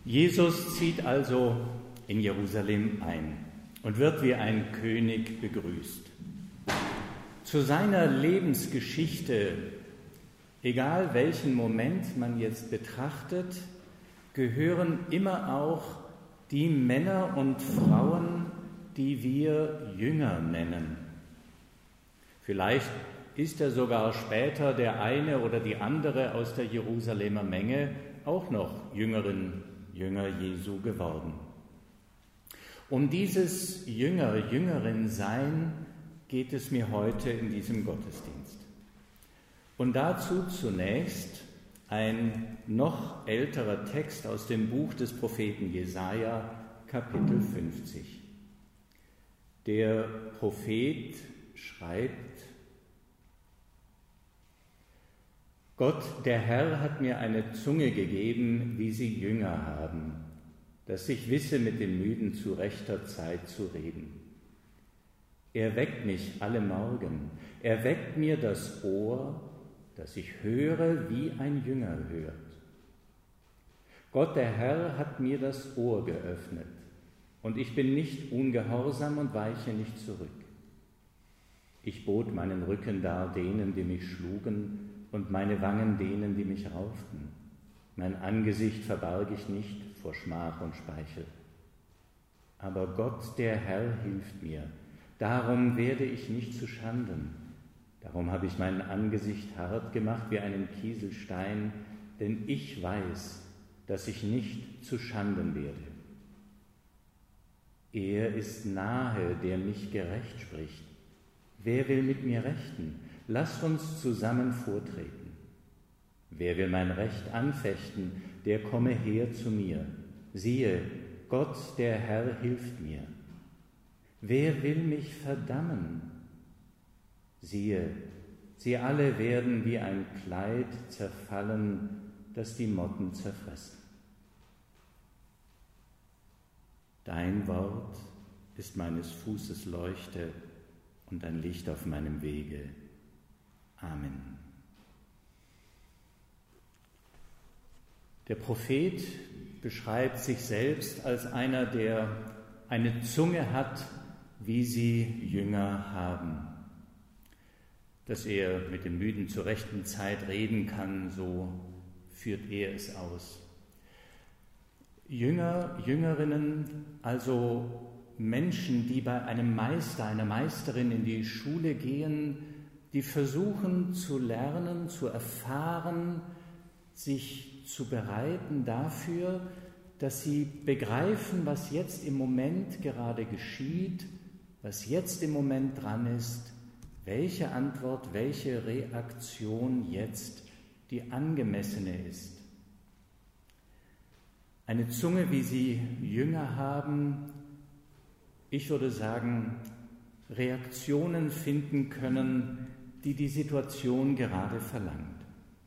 Jesus zieht also in Jerusalem ein und wird wie ein König begrüßt. Zu seiner Lebensgeschichte, egal welchen Moment man jetzt betrachtet, gehören immer auch die Männer und Frauen, die wir Jünger nennen. Vielleicht ist er sogar später der eine oder die andere aus der Jerusalemer Menge auch noch Jünger Jesu geworden. Um dieses Jüngerin-Sein geht es mir heute in diesem Gottesdienst. Und dazu zunächst ein noch älterer Text aus dem Buch des Propheten Jesaja, Kapitel 50. Der Prophet schreibt: Gott, der Herr, hat mir eine Zunge gegeben, wie sie Jünger haben, dass ich wisse, mit den Müden zu rechter Zeit zu reden. Er weckt mich alle Morgen, er weckt mir das Ohr, dass ich höre, wie ein Jünger hört. Gott, der Herr, hat mir das Ohr geöffnet, und ich bin nicht ungehorsam und weiche nicht zurück. Ich bot meinen Rücken dar denen, die mich schlugen, und meine Wangen denen, die mich rauften. Mein Angesicht verbarg ich nicht vor Schmach und Speichel. Aber Gott, der Herr, hilft mir. Darum werde ich nicht zu Schanden. Darum habe ich mein Angesicht hart gemacht wie einen Kieselstein, denn ich weiß, dass ich nicht zu Schanden werde. Er ist nahe, der mich gerecht spricht. Wer will mit mir rechten? Lasst uns zusammen vortreten. Wer will mein Recht anfechten, der komme her zu mir. Siehe, Gott, der Herr, hilft mir. Wer will mich verdammen? Siehe, sie alle werden wie ein Kleid zerfallen, das die Motten zerfressen. Dein Wort ist meines Fußes Leuchte und ein Licht auf meinem Wege. Amen. Der Prophet beschreibt sich selbst als einer, der eine Zunge hat, wie sie Jünger haben. Dass er mit den Müden zur rechten Zeit reden kann, so führt er es aus. Jünger, Jüngerinnen, also Menschen, die bei einem Meister, einer Meisterin in die Schule gehen, die versuchen zu lernen, zu erfahren, sich zu bereiten dafür, dass sie begreifen, was jetzt im Moment gerade geschieht, was jetzt im Moment dran ist, welche Antwort, welche Reaktion jetzt die angemessene ist. Eine Zunge, wie sie Jünger haben, ich würde sagen, Reaktionen finden können, die die Situation gerade verlangt.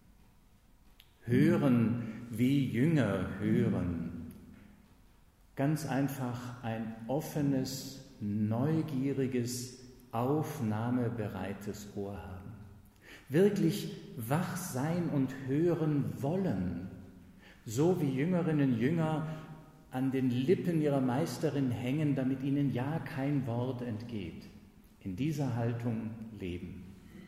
Hören, wie Jünger hören. Ganz einfach ein offenes, neugieriges, aufnahmebereites Ohr haben. Wirklich wach sein und hören wollen. So wie Jüngerinnen und Jünger an den Lippen ihrer Meisterin hängen, damit ihnen ja kein Wort entgeht. In dieser Haltung leben.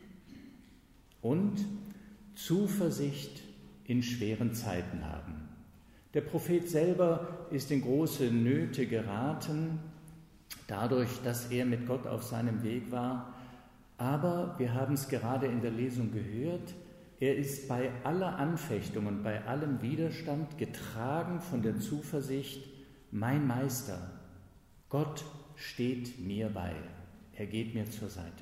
Und Zuversicht in schweren Zeiten haben. Der Prophet selber ist in große Nöte geraten, dadurch, dass er mit Gott auf seinem Weg war. Aber wir haben es gerade in der Lesung gehört, er ist bei aller Anfechtung und bei allem Widerstand getragen von der Zuversicht, mein Meister, Gott steht mir bei, er geht mir zur Seite.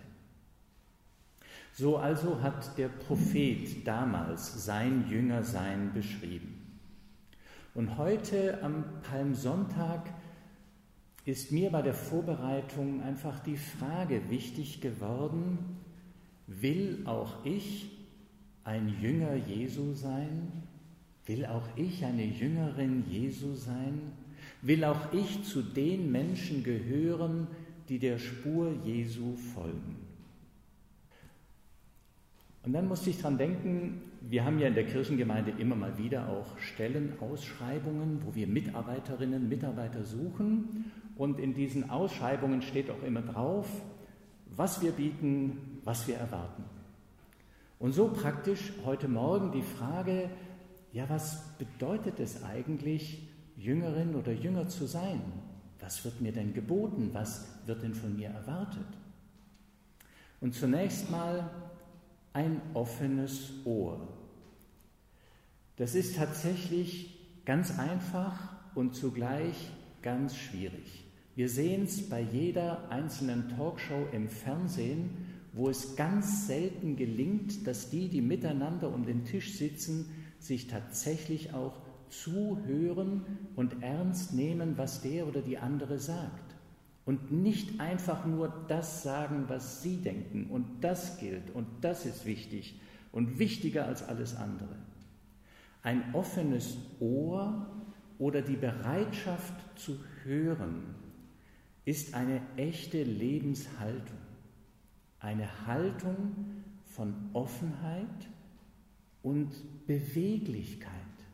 So also hat der Prophet damals sein Jüngersein beschrieben. Und heute am Palmsonntag ist mir bei der Vorbereitung einfach die Frage wichtig geworden, will auch ich ein Jünger Jesu sein? Will auch ich eine Jüngerin Jesu sein? Will auch ich zu den Menschen gehören, die der Spur Jesu folgen? Und dann musste ich dran denken, wir haben ja in der Kirchengemeinde immer mal wieder auch Stellenausschreibungen, wo wir Mitarbeiterinnen und Mitarbeiter suchen. Und in diesen Ausschreibungen steht auch immer drauf, was wir bieten, was wir erwarten. Und so praktisch heute Morgen die Frage, ja, was bedeutet es eigentlich, Jüngerin oder Jünger zu sein? Was wird mir denn geboten? Was wird denn von mir erwartet? Und zunächst mal ein offenes Ohr. Das ist tatsächlich ganz einfach und zugleich ganz schwierig. Wir sehen es bei jeder einzelnen Talkshow im Fernsehen, wo es ganz selten gelingt, dass die miteinander um den Tisch sitzen, sich tatsächlich auch zuhören und ernst nehmen, was der oder die andere sagt. Und nicht einfach nur das sagen, was sie denken. Und das gilt und das ist wichtig und wichtiger als alles andere. Ein offenes Ohr oder die Bereitschaft zu hören ist eine echte Lebenshaltung. Eine Haltung von Offenheit und Beweglichkeit.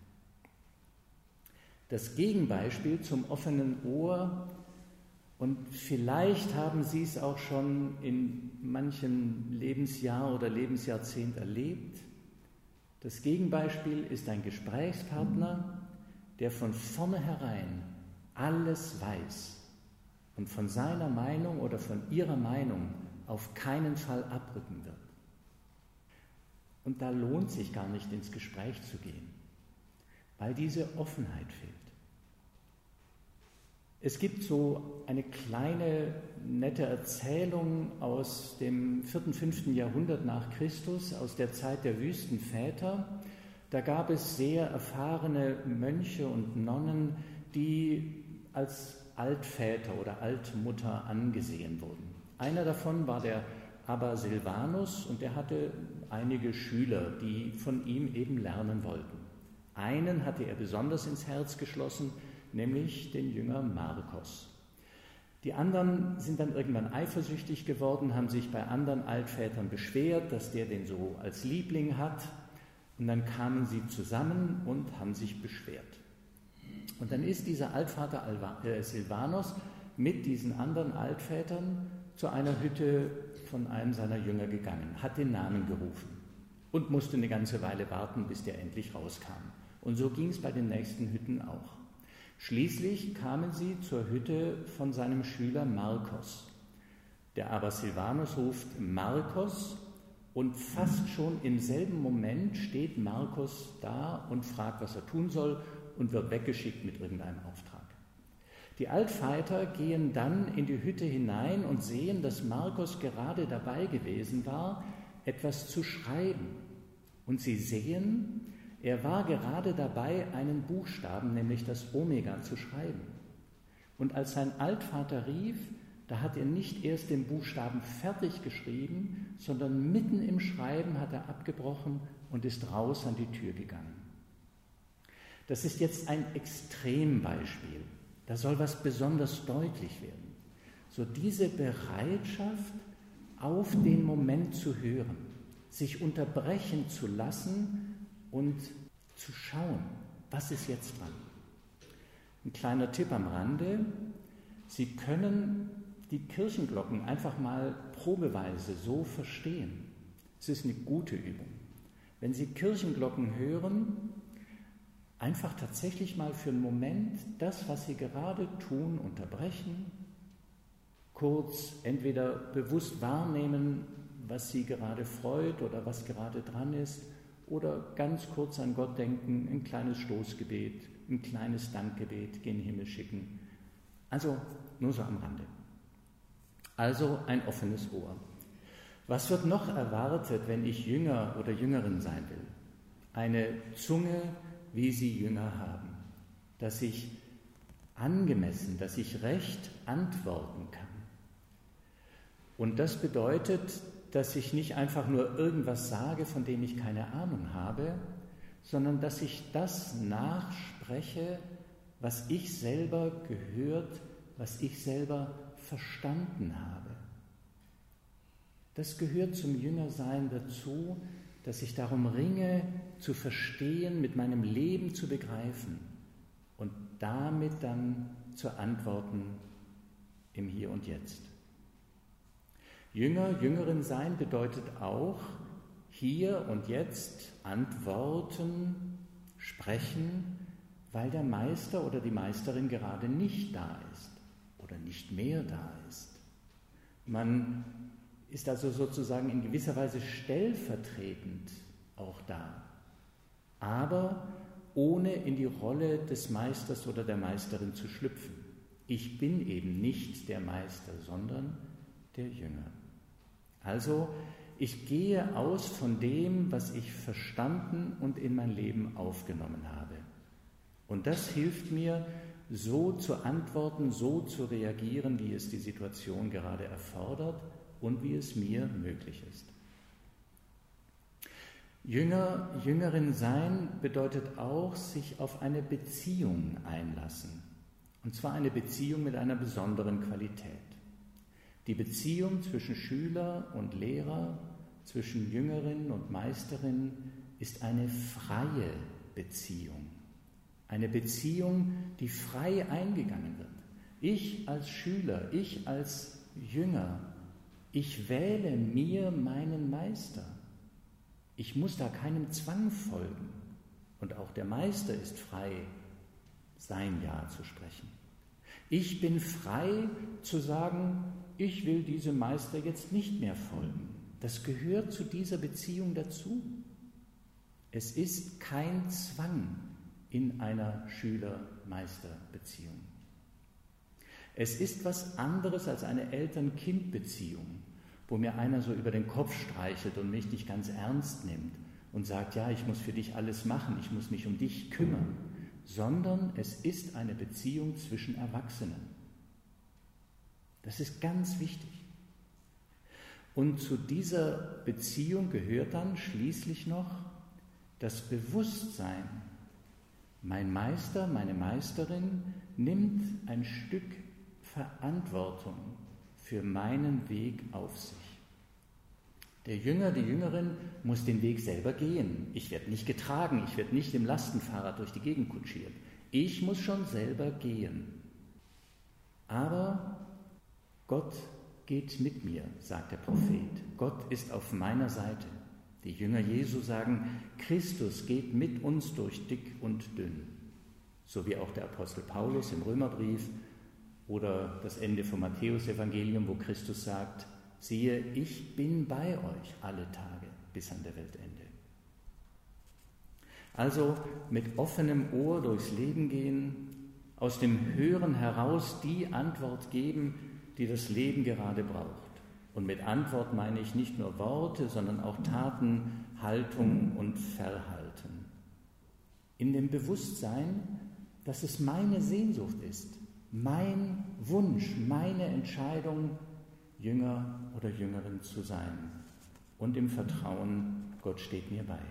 Das Gegenbeispiel zum offenen Ohr, und vielleicht haben Sie es auch schon in manchem Lebensjahr oder Lebensjahrzehnt erlebt. Das Gegenbeispiel ist ein Gesprächspartner, der von vornherein alles weiß und von seiner Meinung oder von ihrer Meinung auf keinen Fall abrücken wird. Und da lohnt sich gar nicht, ins Gespräch zu gehen, weil diese Offenheit fehlt. Es gibt so eine kleine, nette Erzählung aus dem 4., 5. Jahrhundert nach Christus, aus der Zeit der Wüstenväter. Da gab es sehr erfahrene Mönche und Nonnen, die als Altväter oder Altmutter angesehen wurden. Einer davon war der Abba Silvanus und der hatte einige Schüler, die von ihm eben lernen wollten. Einen hatte er besonders ins Herz geschlossen, nämlich den Jünger Markus. Die anderen sind dann irgendwann eifersüchtig geworden, haben sich bei anderen Altvätern beschwert, dass der den so als Liebling hat. Und dann kamen sie zusammen und haben sich beschwert. Und dann ist dieser Altvater Silvanus mit diesen anderen Altvätern zu einer Hütte von einem seiner Jünger gegangen, hat den Namen gerufen und musste eine ganze Weile warten, bis der endlich rauskam. Und so ging es bei den nächsten Hütten auch. Schließlich kamen sie zur Hütte von seinem Schüler Markus. Der Abba Silvanus ruft Markus und fast schon im selben Moment steht Markus da und fragt, was er tun soll und wird weggeschickt mit irgendeinem Auftrag. Die Altväter gehen dann in die Hütte hinein und sehen, dass Markus gerade dabei gewesen war, etwas zu schreiben. Und sie sehen, er war gerade dabei, einen Buchstaben, nämlich das Omega, zu schreiben. Und als sein Altvater rief, da hat er nicht erst den Buchstaben fertig geschrieben, sondern mitten im Schreiben hat er abgebrochen und ist raus an die Tür gegangen. Das ist jetzt ein Extrembeispiel. Da soll was besonders deutlich werden. So diese Bereitschaft, auf den Moment zu hören, sich unterbrechen zu lassen und zu schauen, was ist jetzt dran. Ein kleiner Tipp am Rande: Sie können die Kirchenglocken einfach mal probeweise so verstehen. Es ist eine gute Übung. Wenn Sie Kirchenglocken hören, einfach tatsächlich mal für einen Moment das, was Sie gerade tun, unterbrechen, kurz entweder bewusst wahrnehmen, was Sie gerade freut oder was gerade dran ist, oder ganz kurz an Gott denken, ein kleines Stoßgebet, ein kleines Dankgebet gen Himmel schicken. Also nur so am Rande. Also ein offenes Ohr. Was wird noch erwartet, wenn ich Jünger oder Jüngerin sein will? Eine Zunge, wie sie Jünger haben, dass ich angemessen, dass ich recht antworten kann. Und das bedeutet, dass ich nicht einfach nur irgendwas sage, von dem ich keine Ahnung habe, sondern dass ich das nachspreche, was ich selber gehört, was ich selber verstanden habe. Das gehört zum Jüngersein dazu, dass ich darum ringe, zu verstehen, mit meinem Leben zu begreifen und damit dann zu antworten im Hier und Jetzt. Jüngerin sein bedeutet auch, hier und jetzt antworten, sprechen, weil der Meister oder die Meisterin gerade nicht da ist oder nicht mehr da ist. Man ist also sozusagen in gewisser Weise stellvertretend auch da, aber ohne in die Rolle des Meisters oder der Meisterin zu schlüpfen. Ich bin eben nicht der Meister, sondern der Jünger. Also, ich gehe aus von dem, was ich verstanden und in mein Leben aufgenommen habe. Und das hilft mir, so zu antworten, so zu reagieren, wie es die Situation gerade erfordert und wie es mir möglich ist. Jüngerin sein bedeutet auch, sich auf eine Beziehung einlassen. Und zwar eine Beziehung mit einer besonderen Qualität. Die Beziehung zwischen Schüler und Lehrer, zwischen Jüngerin und Meisterin ist eine freie Beziehung. Eine Beziehung, die frei eingegangen wird. Ich als Schüler, ich als Jünger, ich wähle mir meinen Meister. Ich muss da keinem Zwang folgen. Und auch der Meister ist frei, sein Ja zu sprechen. Ich bin frei zu sagen, ich will diesem Meister jetzt nicht mehr folgen. Das gehört zu dieser Beziehung dazu. Es ist kein Zwang in einer Schüler-Meister-Beziehung. Es ist was anderes als eine Eltern-Kind-Beziehung, wo mir einer so über den Kopf streichelt und mich nicht ganz ernst nimmt und sagt, ja, ich muss für dich alles machen, ich muss mich um dich kümmern, sondern es ist eine Beziehung zwischen Erwachsenen. Das ist ganz wichtig. Und zu dieser Beziehung gehört dann schließlich noch das Bewusstsein, mein Meister, meine Meisterin nimmt ein Stück Verantwortung für meinen Weg auf sich. Der Jünger, die Jüngerin muss den Weg selber gehen. Ich werde nicht getragen, ich werde nicht im Lastenfahrrad durch die Gegend kutschiert. Ich muss schon selber gehen. Aber Gott geht mit mir, sagt der Prophet. Gott ist auf meiner Seite. Die Jünger Jesu sagen, Christus geht mit uns durch dick und dünn. So wie auch der Apostel Paulus im Römerbrief oder das Ende vom Matthäusevangelium, wo Christus sagt, siehe, ich bin bei euch alle Tage bis an der Weltende. Also mit offenem Ohr durchs Leben gehen, aus dem Hören heraus die Antwort geben, die das Leben gerade braucht. Und mit Antwort meine ich nicht nur Worte, sondern auch Taten, Haltung und Verhalten. In dem Bewusstsein, dass es meine Sehnsucht ist, mein Wunsch, meine Entscheidung, Jünger oder Jüngerin zu sein. Und im Vertrauen, Gott steht mir bei.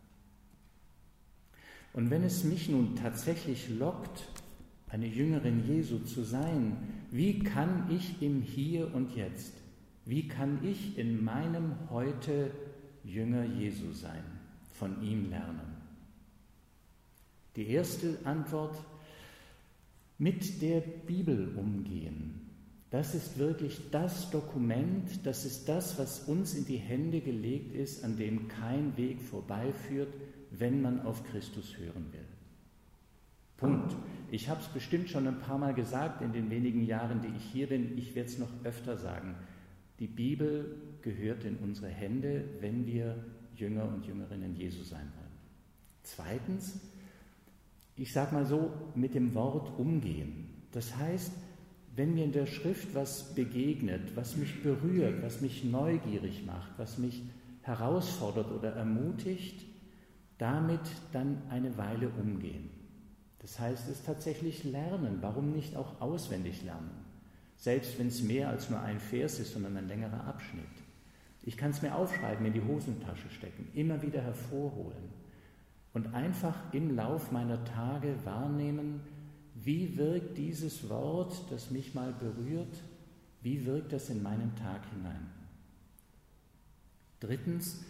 Und wenn es mich nun tatsächlich lockt, eine Jüngerin Jesu zu sein, wie kann ich im Hier und Jetzt, wie kann ich in meinem Heute Jünger Jesu sein, von ihm lernen? Die erste Antwort, mit der Bibel umgehen. Das ist wirklich das Dokument, das ist das, was uns in die Hände gelegt ist, an dem kein Weg vorbeiführt, wenn man auf Christus hören will. Punkt. Ich habe es bestimmt schon ein paar Mal gesagt in den wenigen Jahren, die ich hier bin. Ich werde es noch öfter sagen. Die Bibel gehört in unsere Hände, wenn wir Jünger und Jüngerinnen Jesu sein wollen. Zweitens, ich sage mal so, mit dem Wort umgehen. Das heißt, wenn mir in der Schrift was begegnet, was mich berührt, was mich neugierig macht, was mich herausfordert oder ermutigt, damit dann eine Weile umgehen. Das heißt, es tatsächlich lernen. Warum nicht auch auswendig lernen? Selbst wenn es mehr als nur ein Vers ist, sondern ein längerer Abschnitt. Ich kann es mir aufschreiben, in die Hosentasche stecken, immer wieder hervorholen und einfach im Lauf meiner Tage wahrnehmen, wie wirkt dieses Wort, das mich mal berührt, wie wirkt das in meinen Tag hinein? Drittens,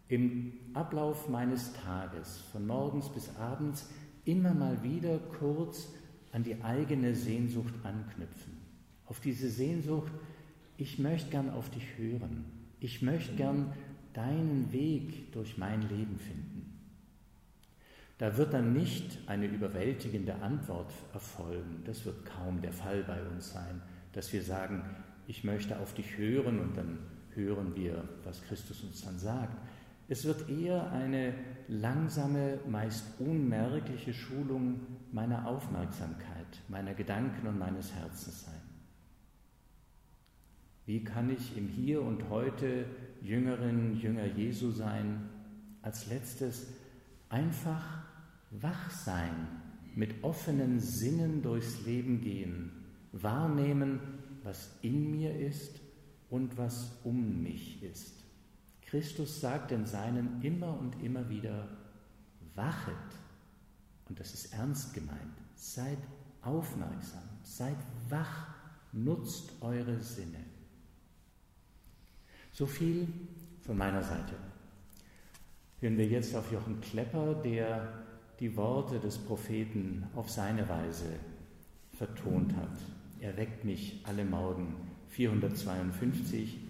im Ablauf meines Tages, von morgens bis abends, immer mal wieder kurz an die eigene Sehnsucht anknüpfen. Auf diese Sehnsucht, ich möchte gern auf dich hören. Ich möchte gern deinen Weg durch mein Leben finden. Da wird dann nicht eine überwältigende Antwort erfolgen. Das wird kaum der Fall bei uns sein, dass wir sagen, ich möchte auf dich hören und dann hören wir, was Christus uns dann sagt. Es wird eher eine langsame, meist unmerkliche Schulung meiner Aufmerksamkeit, meiner Gedanken und meines Herzens sein. Wie kann ich im Hier und Heute Jüngerin, Jünger Jesu sein? Als letztes einfach wach sein, mit offenen Sinnen durchs Leben gehen, wahrnehmen, was in mir ist und was um mich ist. Christus sagt den Seinen immer und immer wieder, wachet, und das ist ernst gemeint, seid aufmerksam, seid wach, nutzt eure Sinne. So viel von meiner Seite. Hören wir jetzt auf Jochen Klepper, der die Worte des Propheten auf seine Weise vertont hat. Er weckt mich alle Morgen, 452,